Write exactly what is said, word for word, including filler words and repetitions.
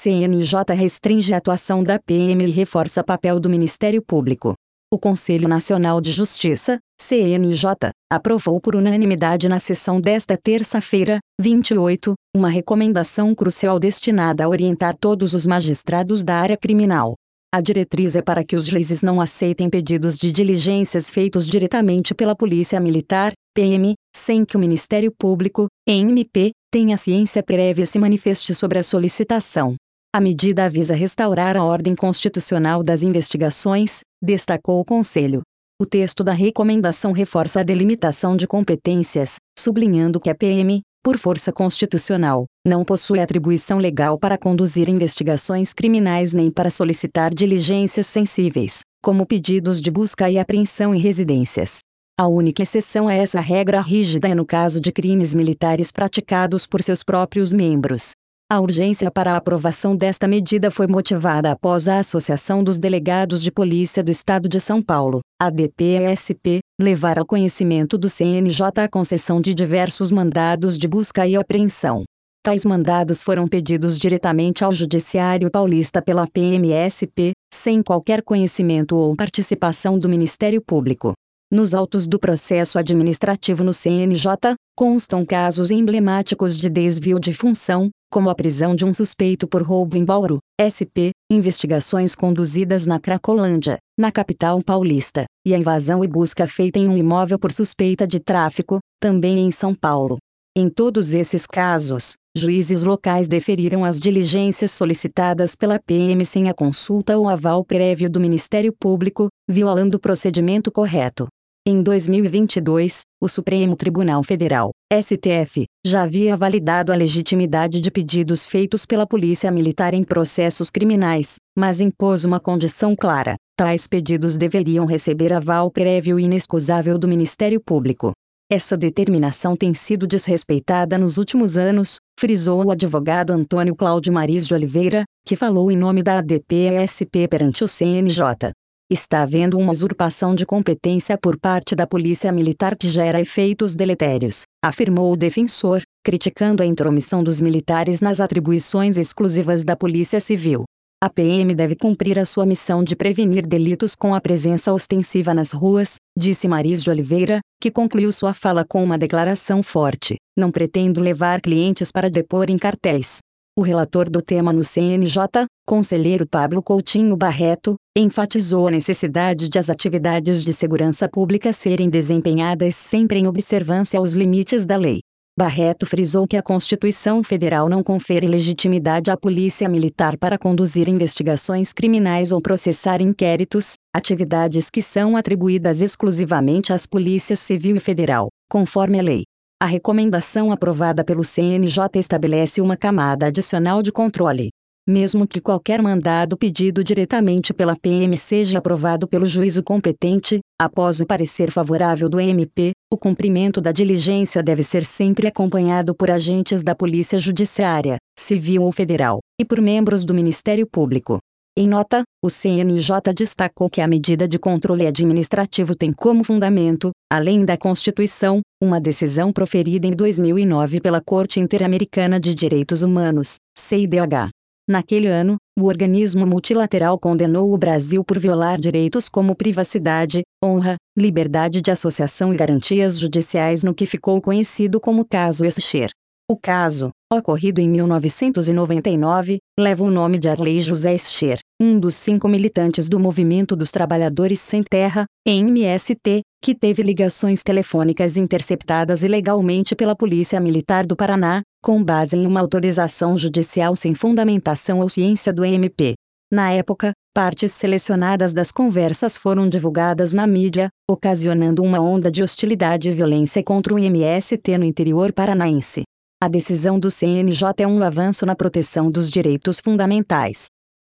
C N J restringe a atuação da P M e reforça o papel do Ministério Público. O Conselho Nacional de Justiça, C N J, aprovou por unanimidade na sessão desta terça-feira, vinte e oito, uma recomendação crucial destinada a orientar todos os magistrados da área criminal. A diretriz é para que os juízes não aceitem pedidos de diligências feitos diretamente pela Polícia Militar, P M, sem que o Ministério Público, M P, tenha ciência prévia e se manifeste sobre a solicitação. A medida visa restaurar a ordem constitucional das investigações, destacou o Conselho. O texto da recomendação reforça a delimitação de competências, sublinhando que a P M, por força constitucional, não possui atribuição legal para conduzir investigações criminais nem para solicitar diligências sensíveis, como pedidos de busca e apreensão em residências. A única exceção a essa regra rígida é no caso de crimes militares praticados por seus próprios membros. A urgência para a aprovação desta medida foi motivada após a Associação dos Delegados de Polícia do Estado de São Paulo, A D P S P, levar ao conhecimento do C N J a concessão de diversos mandados de busca e apreensão. Tais mandados foram pedidos diretamente ao Judiciário Paulista pela P M S P, sem qualquer conhecimento ou participação do Ministério Público. Nos autos do processo administrativo no C N J, constam casos emblemáticos de desvio de função, como a prisão de um suspeito por roubo em Bauru, S P, investigações conduzidas na Cracolândia, na capital paulista, e a invasão e busca feita em um imóvel por suspeita de tráfico, também em São Paulo. Em todos esses casos, juízes locais deferiram as diligências solicitadas pela P M sem a consulta ou aval prévio do Ministério Público, violando o procedimento correto. Em dois mil e vinte e dois, o Supremo Tribunal Federal, S T F, já havia validado a legitimidade de pedidos feitos pela Polícia Militar em processos criminais, mas impôs uma condição clara: tais pedidos deveriam receber aval prévio e inexcusável do Ministério Público. Essa determinação tem sido desrespeitada nos últimos anos, frisou o advogado Antônio Cláudio Maris de Oliveira, que falou em nome da A D P S P perante o C N J. Está havendo uma usurpação de competência por parte da Polícia Militar que gera efeitos deletérios, afirmou o defensor, criticando a intromissão dos militares nas atribuições exclusivas da Polícia Civil. A P M deve cumprir a sua missão de prevenir delitos com a presença ostensiva nas ruas, disse Maris de Oliveira, que concluiu sua fala com uma declaração forte: não pretendo levar clientes para depor em cartéis. O relator do tema no C N J, conselheiro Pablo Coutinho Barreto, enfatizou a necessidade de as atividades de segurança pública serem desempenhadas sempre em observância aos limites da lei. Barreto frisou que a Constituição Federal não confere legitimidade à Polícia Militar para conduzir investigações criminais ou processar inquéritos, atividades que são atribuídas exclusivamente às Polícias Civil e Federal, conforme a lei. A recomendação aprovada pelo C N J estabelece uma camada adicional de controle. Mesmo que qualquer mandado pedido diretamente pela P M seja aprovado pelo juízo competente, após o parecer favorável do M P, o cumprimento da diligência deve ser sempre acompanhado por agentes da Polícia Judiciária, Civil ou Federal, e por membros do Ministério Público. Em nota, o C N J destacou que a medida de controle administrativo tem como fundamento, além da Constituição, uma decisão proferida em dois mil e nove pela Corte Interamericana de Direitos Humanos, C I D H. Naquele ano, o organismo multilateral condenou o Brasil por violar direitos como privacidade, honra, liberdade de associação e garantias judiciais no que ficou conhecido como caso Escher. O caso, ocorrido em mil novecentos e noventa e nove, leva o nome de Arley José Escher, um dos cinco militantes do Movimento dos Trabalhadores Sem Terra, M S T, que teve ligações telefônicas interceptadas ilegalmente pela Polícia Militar do Paraná, com base em uma autorização judicial sem fundamentação ou ciência do M P. Na época, partes selecionadas das conversas foram divulgadas na mídia, ocasionando uma onda de hostilidade e violência contra o M S T no interior paranaense. A decisão do C N J é um avanço na proteção dos direitos fundamentais.